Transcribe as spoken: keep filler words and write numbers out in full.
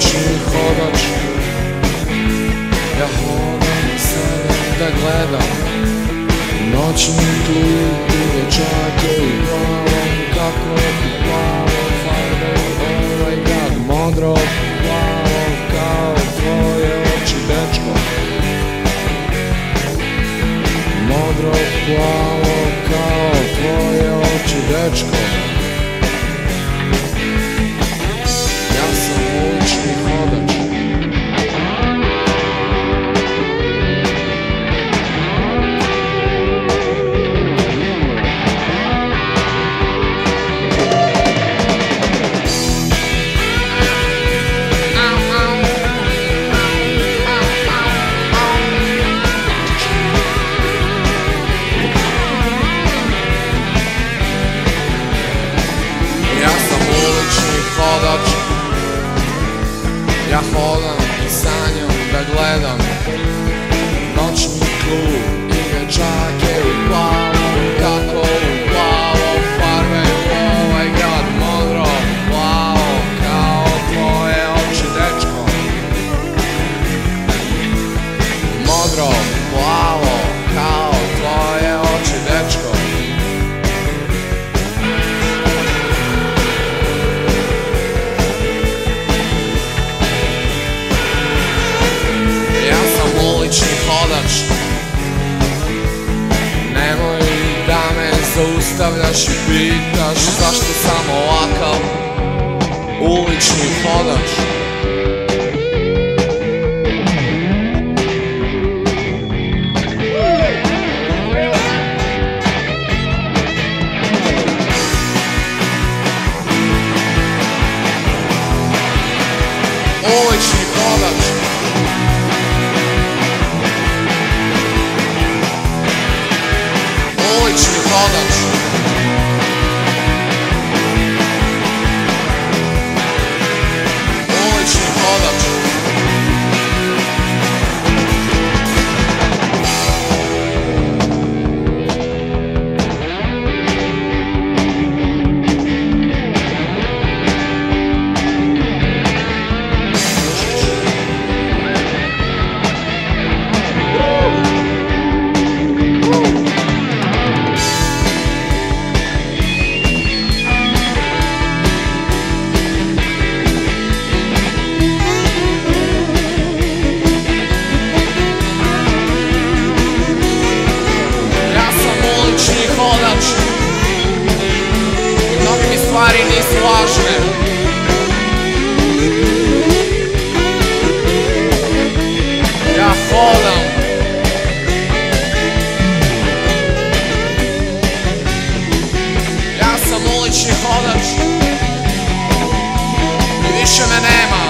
ulični hodač. Ja hodam sebe da gledam noćni klub i dječake u plavom, kako plavo farbe ovaj grad, modro plavo kao tvoje oči, dečko. Modro plavo kao tvoje oči, dečko. Ja sam ulični hodač. Hodač. Ja hodam i sanjam da gledam noćni klub i dječake u plavom, kako u plavo farbaju ovaj grad, modro plavo kao tvoje oči, dečko. Modro plavo kao tvoje oči, dečko. Ulični hodač. Nemoj da me zaustavljaš i pitaš zašto sam ovakav ulični hodač. Ulični hodač. Ulični hodač. Ulični hodač. Hodač. Mnogi mi stvari nisu važne. Ja hodam. Ja sam ulični hodač i više me nema.